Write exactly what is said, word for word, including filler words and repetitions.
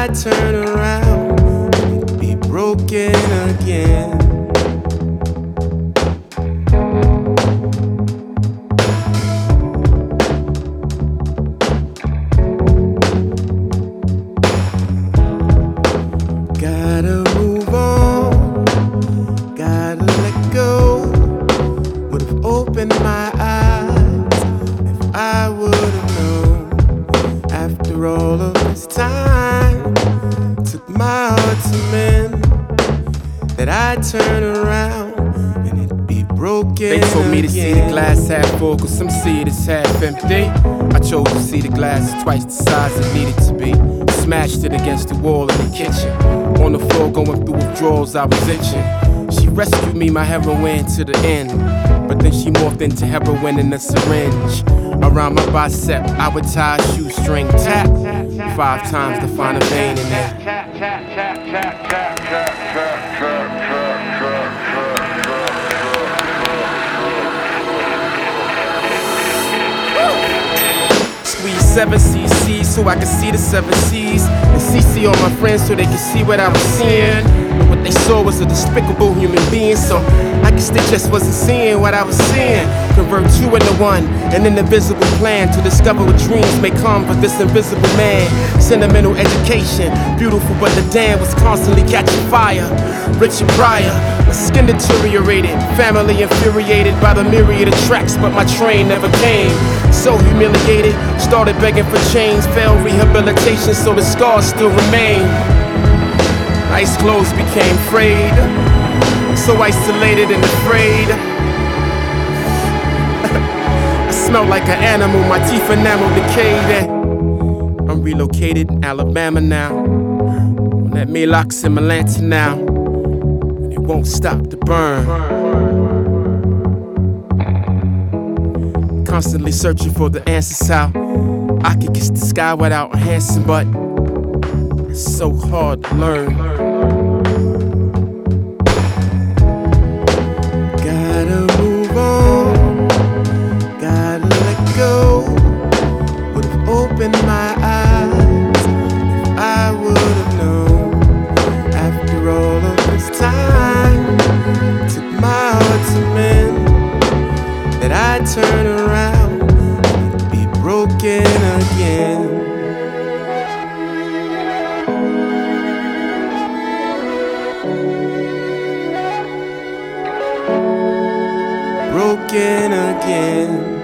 I turn around and be broken again. Gotta move on, gotta let go. Would've opened my eyes if I would've known. After all of this time, took my heart to mend, that I'd turn around and it'd be broken. They told me to see the glass half full, cause some see it as half empty. I chose to see the glass twice the size it needed to be. Smashed it against the wall in the kitchen. On the floor going through withdrawals, I was itching. She rescued me, my heroine, to the end. But then she morphed into heroin in a syringe. Around my bicep, I would tie a shoestring. Tap five times to find a vein in there. Squeeze seven C C so I can see the seven C's, and C C all my friends so they can see what I was seeing. But what they saw was a despicable human being, so I guess they just wasn't seeing what I was seeing. Convert two into one, an invisible plan to discover what dreams may come for this invisible man. Sentimental education, beautiful but the dam was constantly catching fire. Richard Pryor, my skin deteriorated, family infuriated by the myriad of tracks, but my train never came. So humiliated, started begging for change, failed rehabilitation, so the scars still remain. Nice clothes became frayed, so isolated and afraid. I smell like an animal, my teeth enamel decayed. I'm relocated in Alabama now, on that Melox in Atlanta now, and it won't stop the burn. Constantly searching for the answers how I could kiss the sky without enhancing, but it's so hard to learn. Gotta move on, gotta let go. Would've opened my eyes if I would've known. After all of this time, took my heart to mend, that I'd turn around and be broken again. Broken again.